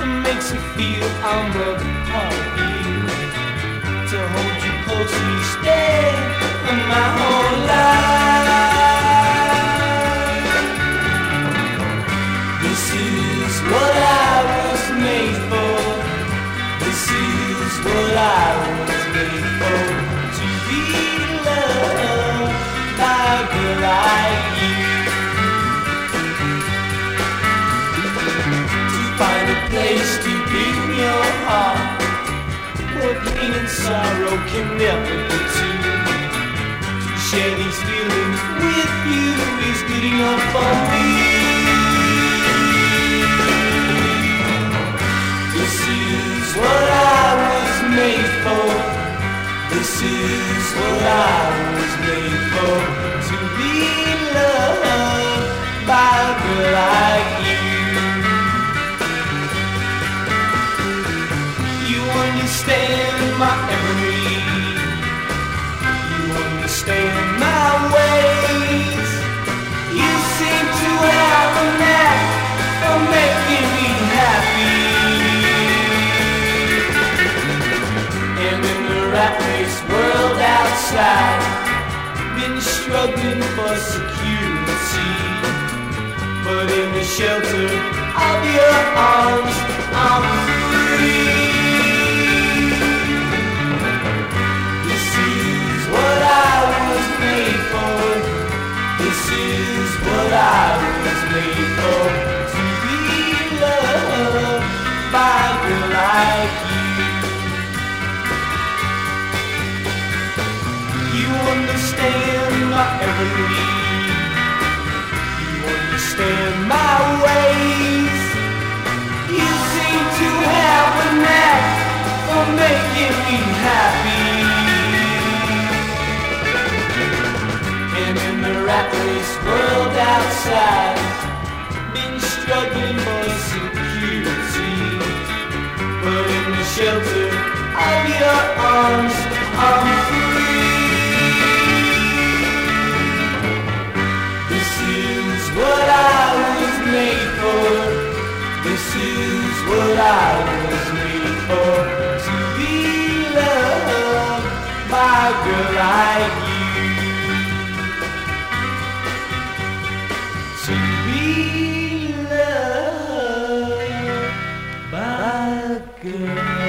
that makes you feel I'm a part of you. To hold you close each day of my whole life. This is what I was made for. This is what I was made for. To be loved by a girl like you. To find a place to give your heart where pain and sorrow can never be two. To share these feelings with you is good enough for me. This is what I was made for. This is what I was made for. To be loved by a girl like you. You understand my every need. You understand my ways. You seem to have a knack for making me happy. And in the rat race world outside, been struggling for security. But in the shelter of your arms, I'm free. This is what I was made for. This is what I was made for. To be loved by a girl like you. You understand my every need. You understand my ways. You seem to have a knack for making me happy. And in the rat race world outside, been struggling for security. But in the shelter of your arms, I'm free. This is what I was made for. This is what I was made for. To be loved by a girl like you. To be loved by a girl.